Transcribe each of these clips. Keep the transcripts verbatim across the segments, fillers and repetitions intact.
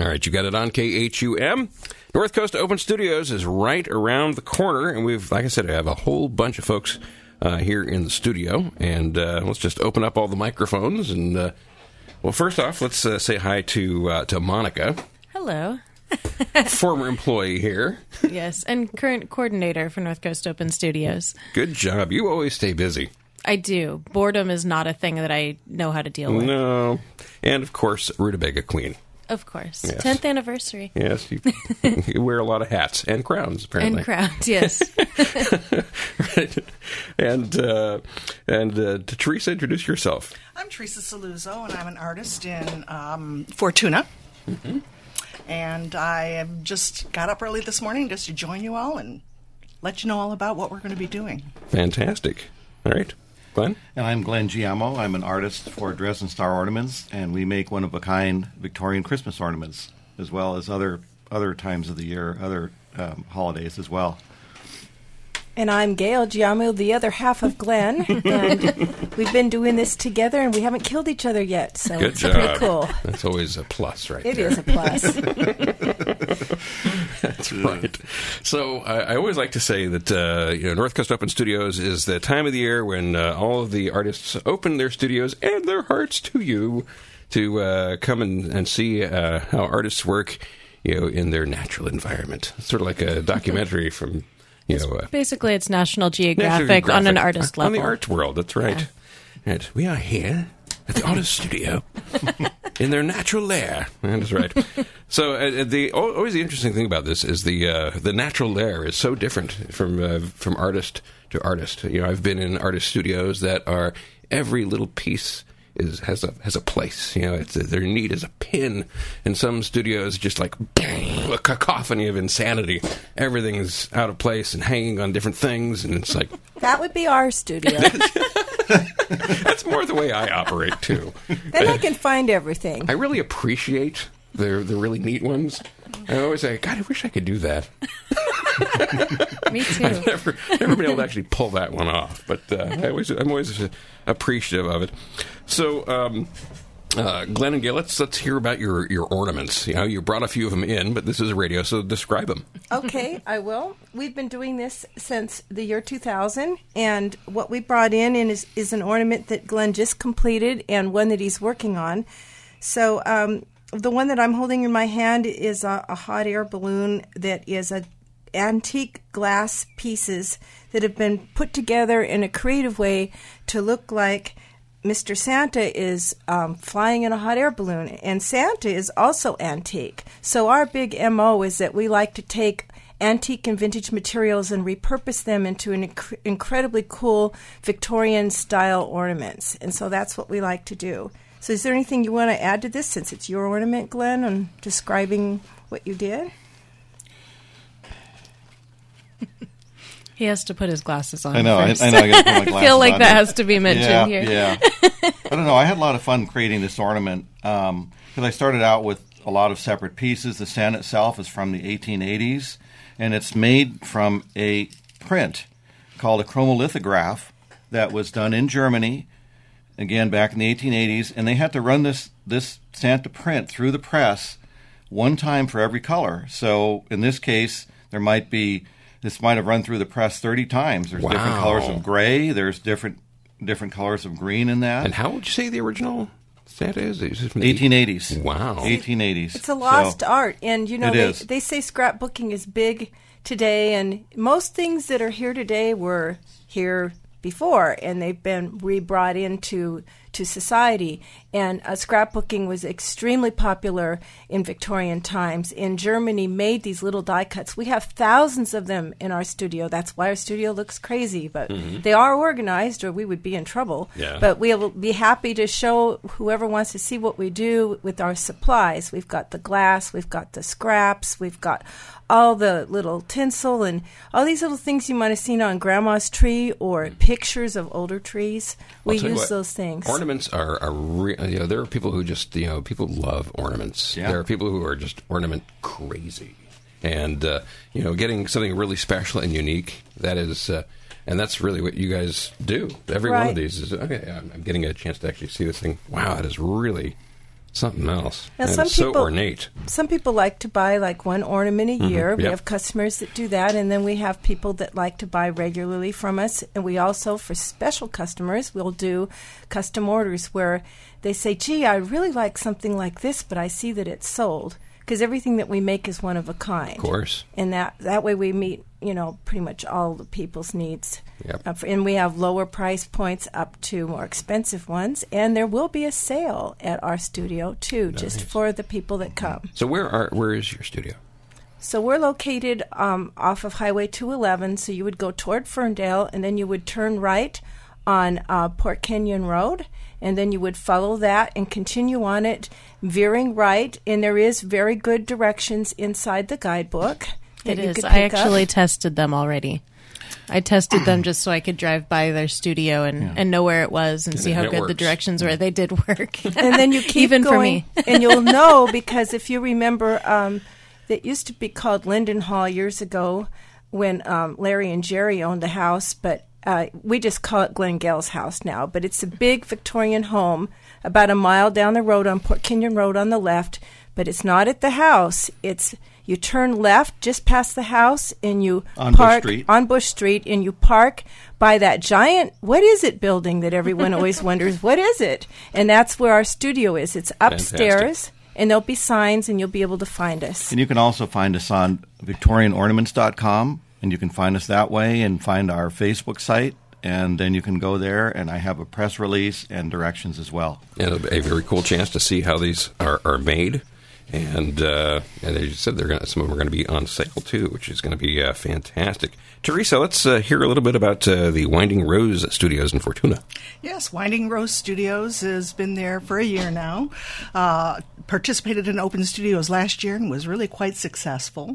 All right, you got it on K H U M. North Coast Open Studios is right around the corner, and we've, like I said, I have a whole bunch of folks uh, here in the studio, and uh, let's just open up all the microphones. And uh, well, first off, let's uh, say hi to uh, to Monica. Hello. Former employee here. Yes, and current coordinator for North Coast Open Studios. Good job. You always stay busy. I do. Boredom is not a thing that I know how to deal with. No. And, of course, Rutabaga Queen. Of course. Yes. tenth anniversary. Yes. You, you wear a lot of hats and crowns, apparently. And crowns, yes. Right. And, uh, and uh, to Teresa, introduce yourself. I'm Teresa Saluzzo, and I'm an artist in um, Fortuna. Mm-hmm. And I have just got up early this morning just to join you all and let you know all about what we're going to be doing. Fantastic. All right. Glenn? And I'm Glenn Giamo. I'm an artist for Dresden Star Ornaments, and we make one-of-a-kind Victorian Christmas ornaments, as well as other other times of the year, other um, holidays as well. And I'm Gail Giamo, the other half of Glenn, and we've been doing this together, and we haven't killed each other yet, so Good it's job. pretty cool. That's always a plus right It there. is a plus. That's right. So I, I always like to say that uh, you know North Coast Open Studios is the time of the year when uh, all of the artists open their studios and their hearts to you to uh, come and, and see uh, how artists work, you know, in their natural environment. It's sort of like a documentary from, you know, uh, Basically, it's National Geographic, National Geographic on an artist on level. the art world. That's right. Yeah. Right. We are here at the artist studio in their natural lair. That's right. So uh, the always the interesting thing about this is the uh, the natural lair is so different from uh, from artist to artist. You know, I've been in artist studios that are every little piece is has a has a place. You know, it's they're neat as a pin. In some studios, just like a cacophony of insanity. Everything's out of place and hanging on different things, and it's like That would be our studio. that's more the way I operate too. Then I can find everything. I really appreciate the the really neat ones. I always say, God, I wish I could do that. Me too. I've never, never been able to actually pull that one off, but uh, I always, I'm always appreciative of it. So, um, uh, Glenn and Gail, let's, let's hear about your, your ornaments. You know, you brought a few of them in, but this is a radio, so describe them. Okay, I will. We've been doing this since the year two thousand, and what we brought in is, is an ornament that Glenn just completed and one that he's working on. So um, the one that I'm holding in my hand is a, a hot air balloon that is a antique glass pieces that have been put together in a creative way to look like Mister Santa is um, flying in a hot air balloon, and Santa is also antique. So our big M O is that we like to take antique and vintage materials and repurpose them into an inc- incredibly cool Victorian-style ornaments, and so that's what we like to do. So is there anything you want to add to this, since it's your ornament, Glenn, on describing what you did? He has to put his glasses on I know. I, first. I know. I got to put my glasses I feel like on that here. has to be mentioned yeah, here. Yeah. I don't know. I had a lot of fun creating this ornament because um, I started out with a lot of separate pieces. The Santa itself is from the eighteen eighties, and it's made from a print called a chromolithograph that was done in Germany, again back in the eighteen eighties, and they had to run this this Santa print through the press one time for every color. So in this case, there might be this might have run through the press thirty times. There's Wow. different colors of gray. There's different different colors of green in that. And how would you say the original Santa is? Is it from the eighteen eighties. Wow. eighteen eighties. It's a lost So, art, and you know It they, is. they say scrapbooking is big today, and most things that are here today were here before, and they've been re-brought into to society. And uh, scrapbooking was extremely popular in Victorian times. In Germany, made these little die cuts. We have thousands of them in our studio. That's why our studio looks crazy, but they are organized, or we would be in trouble. Yeah. But we will be happy to show whoever wants to see what we do with our supplies. We've got the glass, we've got the scraps, we've got all the little tinsel and all these little things you might have seen on Grandma's tree or pictures of older trees. We I'll tell you use what, those things. Ornaments are, are re- you know, there are people who just, you know, people love ornaments. Yeah. There are people who are just ornament crazy. And, uh, you know, getting something really special and unique, that is, uh, and that's really what you guys do. Every one of Right. these is, okay, I'm, I'm getting a chance to actually see this thing. Wow, that is really, Something else. Now, And some it's so people- ornate. Some people like to buy like one ornament a year. We yep. have customers that do that, and then we have people that like to buy regularly from us. And we also, for special customers, we'll do custom orders where they say, gee, I really like something like this, but I see that it's sold. Because everything that we make is one of a kind. Of course. And that, that way we meet, you know, pretty much all the people's needs. Yep. Uh, for- and we have lower price points up to more expensive ones. And there will be a sale at our studio, too, just Nice. for the people that come. So where are where is your studio? So we're located um, off of Highway two eleven. So you would go toward Ferndale, and then you would turn right on uh, Port Kenyon Road, and then you would follow that and continue on it, veering right. And there is very good directions inside the guidebook. that It you is. could I pick up. actually tested them already. I tested them just so I could drive by their studio and, and know where it was and see how it good the works. directions were. They did work. And then you keep Even for going, me. and you'll know because if you remember, um, it used to be called Linden Hall years ago when um, Larry and Jerry owned the house, but uh, we just call it Glenn Gale's house now. But it's a big Victorian home about a mile down the road on Port Kenyon Road on the left. But it's not at the house. It's you turn left just past the house, and you On Bush park Street. on Bush Street, and you park by that giant, what is it building that everyone always wonders, what is it? And that's where our studio is. It's upstairs, Fantastic. and there'll be signs, and you'll be able to find us. And you can also find us on victorian ornaments dot com, and you can find us that way and find our Facebook site, and then you can go there, and I have a press release and directions as well. And a, a very cool chance to see how these are, are made. And, uh, and as you said, they're gonna, some of them are going to be on sale, too, which is going to be uh, fantastic. Teresa, let's uh, hear a little bit about uh, the Winding Rose Studios in Fortuna. Yes, Winding Rose Studios has been there for a year now. Uh, participated in Open Studios last year and was really quite successful.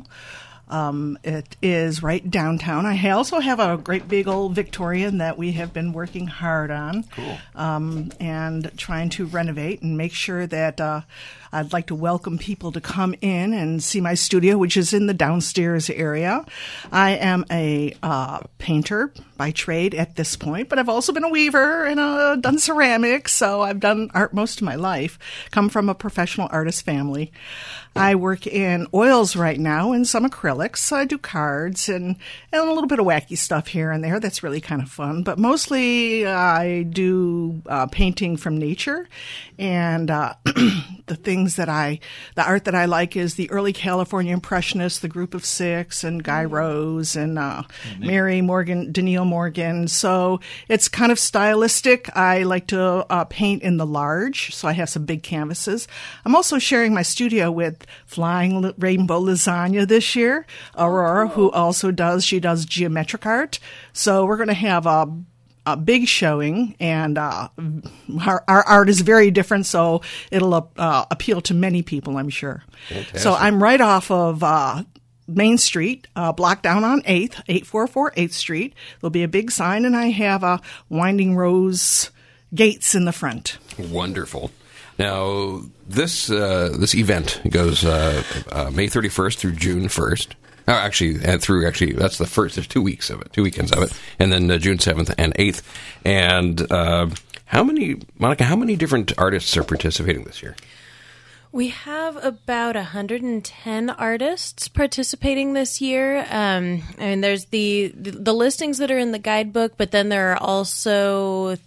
Um, it is right downtown. I also have a great big old Victorian that we have been working hard on. Cool. Um, and trying to renovate and make sure that uh, I'd like to welcome people to come in and see my studio, which is in the downstairs area. I am a uh, painter by trade at this point, but I've also been a weaver and uh, done ceramics, so I've done art most of my life. Come from a professional artist family. I work in oils right now and some acrylics. I do cards and, and a little bit of wacky stuff here and there. That's really kind of fun. But mostly uh, I do uh, painting from nature. And uh, the things that I, the art that I like is the early California Impressionists, the Group of Six, and Guy Rose, and uh, Mary Morgan, Danielle Morgan. So it's kind of stylistic. I like to uh, paint in the large, so I have some big canvases. I'm also sharing my studio with Flying L- Rainbow Lasagna this year, Aurora, who also does, she does geometric art. So we're going to have a a big showing, and uh, our, our art is very different, so it'll uh, appeal to many people, I'm sure. Fantastic. So I'm right off of uh, Main Street, uh, block down on eighth, eight forty-four eighth Street. There'll be a big sign, and I have a Winding Rose gates in the front. Wonderful. Now, this uh, this event goes uh, uh, May thirty-first through June first. Oh, actually, and through actually, that's the first. There's two weeks of it, two weekends of it, and then uh, June seventh and eighth. And uh, how many, Monica? How many different artists are participating this year? We have about one hundred ten artists participating this year. Um, I mean, there's the, the the listings that are in the guidebook, but then there are also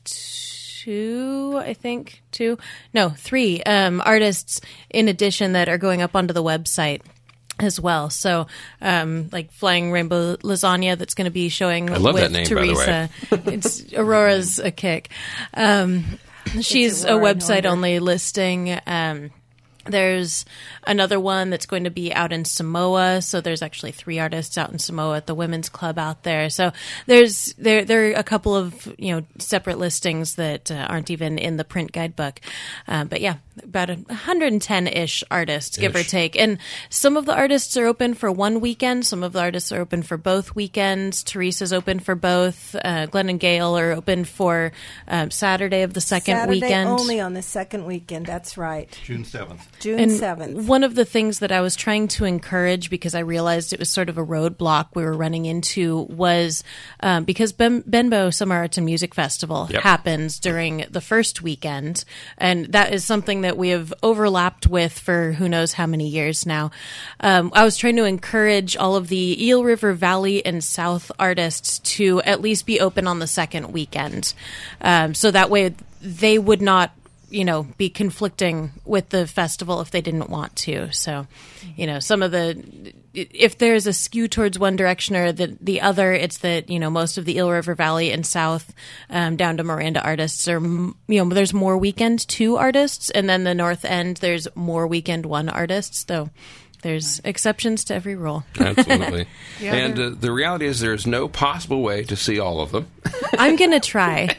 two, I think, two, no, three um, artists in addition that are going up onto the website as well. So, um, like Flying Rainbow Lasagna, that's going to be showing I love with that name, by the way. Teresa. It's Aurora's a kick. Um, she's a Aurora, no website wonder. only listing. Um, there's another one that's going to be out in Samoa. So there's actually three artists out in Samoa at the Women's Club out there. So there's there there are a couple of you know separate listings that uh, aren't even in the print guidebook. Uh, but yeah, about one hundred ten ish artists, give or Ish. take. And some of the artists are open for one weekend. Some of the artists are open for both weekends. Teresa's open for both. Uh, Glenn and Gail are open for um, Saturday of the second Saturday weekend. only on the second weekend. That's right. June seventh. June And seventh. one of the things that I was trying to encourage, because I realized it was sort of a roadblock we were running into, was um, because ben- Benbow Summer Arts and Music Festival Yep. happens during the first weekend, and that is something that we have overlapped with for who knows how many years now. Um, I was trying to encourage all of the Eel River Valley and South artists to at least be open on the second weekend, um, so that way they would not, you know, be conflicting with the festival if they didn't want to. So, you know, some of the, if there's a skew towards one direction or the, the other, it's that, you know, most of the Eel River Valley and South um, down to Miranda artists are, you know, there's more weekend two artists, and then the North End, there's more weekend one artists, though. There's exceptions to every rule. Absolutely. Yeah, and they're- uh, the reality is there's no possible way to see all of them. I'm going to try.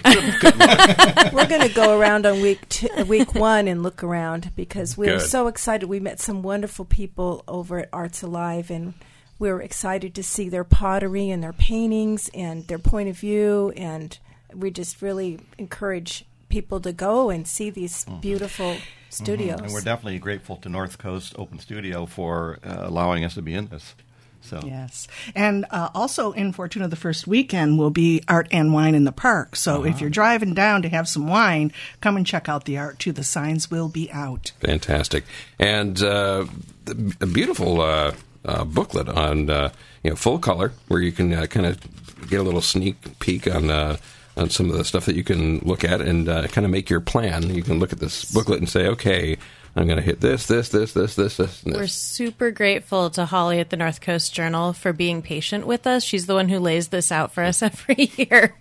We're going to go around on week two, week one and look around because we were Good. so excited. We met some wonderful people over at Arts Alive, and we were excited to see their pottery and their paintings and their point of view. And we just really encourage people to go and see these beautiful studios. And we're definitely grateful to North Coast Open Studio for uh, allowing us to be in this. So Yes. And uh, also in Fortuna the first weekend will be Art and Wine in the Park. So if you're driving down to have some wine, come and check out the art too. The signs will be out. Fantastic. And uh, the- a beautiful uh, uh, booklet on uh, you know full color where you can uh, kind of get a little sneak peek on uh, on some of the stuff that you can look at and uh, kind of make your plan. You can look at this booklet and say, okay, I'm going to hit this, this, this, this, this, this, and We're this. super grateful to Holly at the North Coast Journal for being patient with us. She's the one who lays this out for us every year.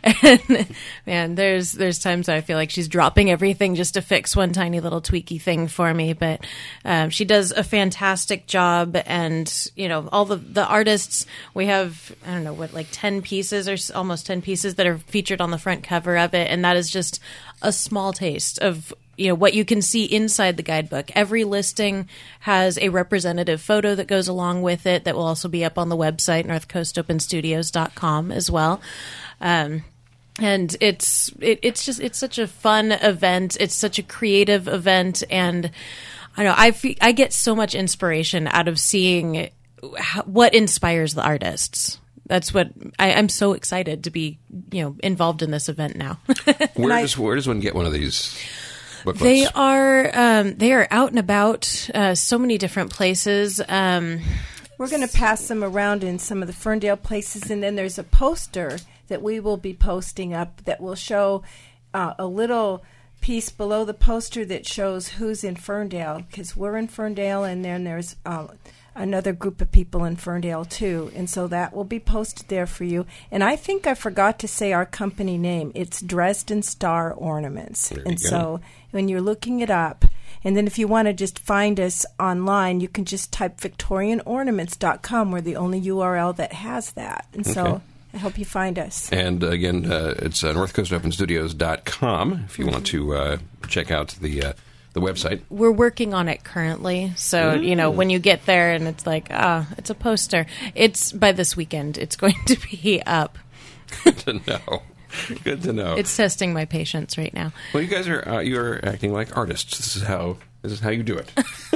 And man, there's there's times I feel like she's dropping everything just to fix one tiny little tweaky thing for me. But um, she does a fantastic job. And you know, all the the artists, we have I don't know what like ten pieces or s- almost ten pieces that are featured on the front cover of it, and that is just a small taste of you know what you can see inside the guidebook. Every listing has a representative photo that goes along with it that will also be up on the website north coast open studios dot com as well. Um, and it's it, it's just it's such a fun event. It's such a creative event, and I know I fe- I get so much inspiration out of seeing how, what inspires the artists. That's what I, I'm so excited to be you know involved in this event now. Where I- does where does one get one of these booklets? They are um, they are out and about, uh, so many different places. Um, We're going to pass them around in some of the Ferndale places, and then there's a poster that we will be posting up that will show uh, a little piece below the poster that shows who's in Ferndale, because we're in Ferndale, and then there's uh, another group of people in Ferndale too, and so that will be posted there for you. And I think I forgot to say our company name. It's Dresden Star Ornaments, There you and go. so when you're looking it up, and then if you want to just find us online, you can just type victorian ornaments dot com. We're the only U R L that has that, and Okay. so I hope you find us. And again, uh, it's uh, north coast open studios dot com if you want to uh, check out the uh, the website. we're working on it currently, so you know when you get there and it's like ah, it's a poster. It's by this weekend. It's going to be up. Good to know. Good to know. It's testing my patience right now. well, you guys are uh, you are acting like artists. This is how this is how you do it.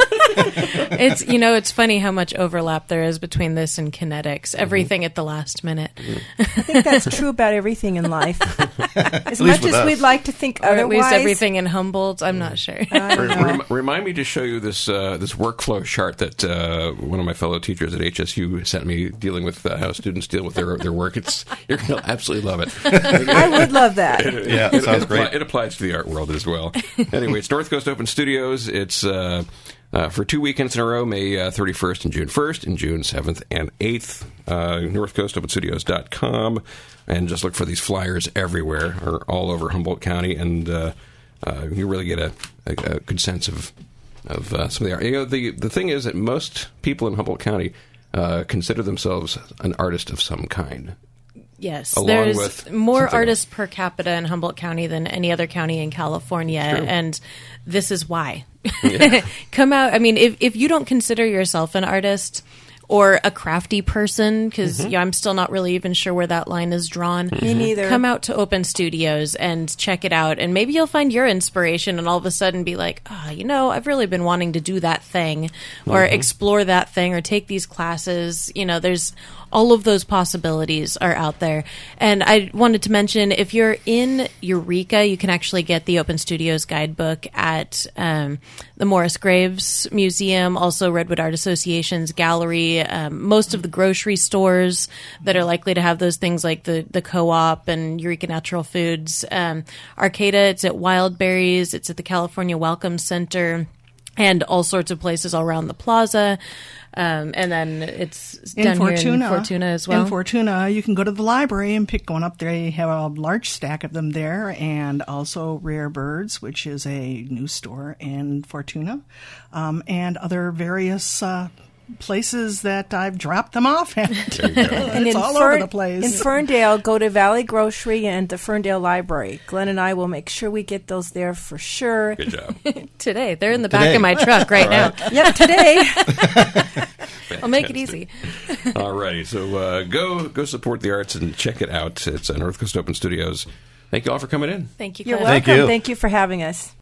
It's you know it's funny how much overlap there is between this and kinetics. Everything at the last minute. I think that's true about everything in life. As least much with as us. we'd like to think Or at otherwise, least everything in Humboldt. I'm not sure. I don't Re- know. rem- remind me to show you this uh, this workflow chart that uh, one of my fellow teachers at H S U sent me, dealing with uh, how students deal with their their work. It's you're going to absolutely love it. I would love that. Yeah, it, sounds it, great. appli- it applies to the art world as well. Anyway, it's North Coast Open Studios. It's uh, uh, for two weekends in a row, May uh, thirty-first and June first, and June seventh and eighth. Uh, north coast open studios dot com, and just look for these flyers everywhere, or all over Humboldt County, and uh, uh, you really get a, a, a good sense of of uh, some of the art. You know, the the thing is that most people in Humboldt County uh, consider themselves an artist of some kind. Yes, Along there's with more something artists per capita in Humboldt County than any other county in California, True. and this is why. Come out. I mean, if if you don't consider yourself an artist, or a crafty person, because Mm-hmm. yeah, I'm still not really even sure where that line is drawn. Me neither. Come out to Open Studios and check it out, and maybe you'll find your inspiration and all of a sudden be like, oh, you know, I've really been wanting to do that thing or Mm-hmm. explore that thing or take these classes. You know, there's all of those possibilities are out there. And I wanted to mention, if you're in Eureka, you can actually get the Open Studios guidebook at um, the Morris Graves Museum, also Redwood Art Association's gallery, um, most of the grocery stores that are likely to have those things like the, the Co-op and Eureka Natural Foods. Um, Arcata, it's at Wildberries, it's at the California Welcome Center, and all sorts of places all around the plaza. Um, and then it's In down Fortuna, here in Fortuna as well. In Fortuna, you can go to the library and pick one up. They have a large stack of them there, and also Rare Birds, which is a new store in Fortuna, um, and other various uh, places that I've dropped them off at. And It's in all Fern- over the place. In Ferndale, go to Valley Grocery and the Ferndale Library. Glenn and I will make sure we get those there for sure. Good job. Today. They're in the back Today. of my truck right now. Yep, today. I'll make it easy. All righty, so uh, go go support the arts and check it out. It's uh, North Coast Open Studios. Thank you all for coming in. Thank you, You're Cliff. welcome. Thank you. Thank you for having us.